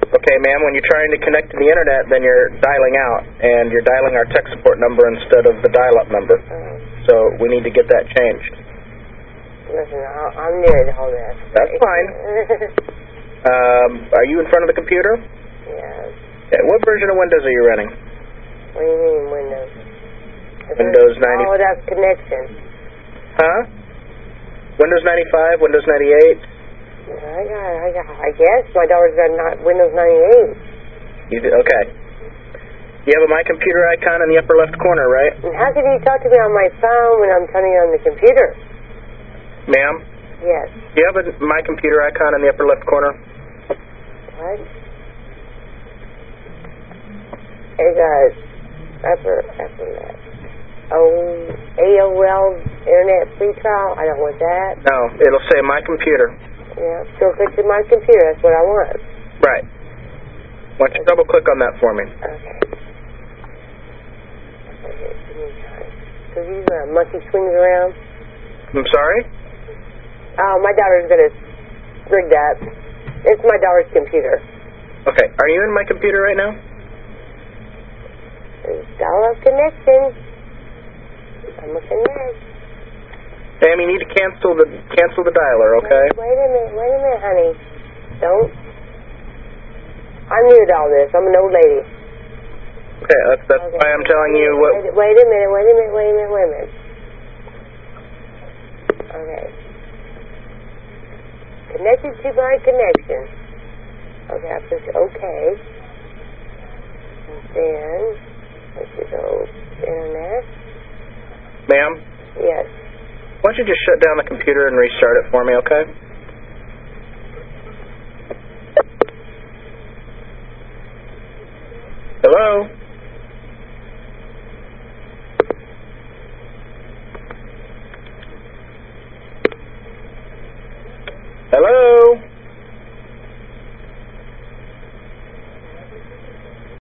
Okay, ma'am, when you're trying to connect to the internet, then you're dialing out, and you're dialing our tech support number instead of the dial-up number. So we need to get that changed. Listen, I'm new to all this. That's fine. Are you in front of the computer? Yes. Okay, what version of Windows are you running? What do you mean, Windows? Windows 90. Oh, that's connection. Huh? Windows 95, Windows 98? I guess my daughter's got Windows 98. You do? Okay. You have a My Computer icon in the upper left corner, right? And how can you talk to me on my phone when I'm turning on the computer? Ma'am? Yes. Do you have a My Computer icon in the upper left corner? What? It's upper left. Oh, AOL Internet Free Trial? I don't want that. No, it'll say My Computer. Yeah, so click to My Computer. That's what I want. Right. Why don't you double-click on that for me? Okay. So these monkey swings around? I'm sorry? Oh, my daughter's going to rig that. It's my daughter's computer. Okay. Are you in My Computer right now? Dial-up connection. I'm a connect. Ma'am, you need to cancel the dialer, okay? Wait a minute, honey. Don't. I'm new to all this. I'm an old lady. Okay, that's okay. Why I'm telling you what... Wait a minute. Okay. Connected to my connection. Okay, I push OK. And then, let's just go internet. Ma'am? Yes. Why don't you just shut down the computer and restart it for me, okay? Hello? Hello?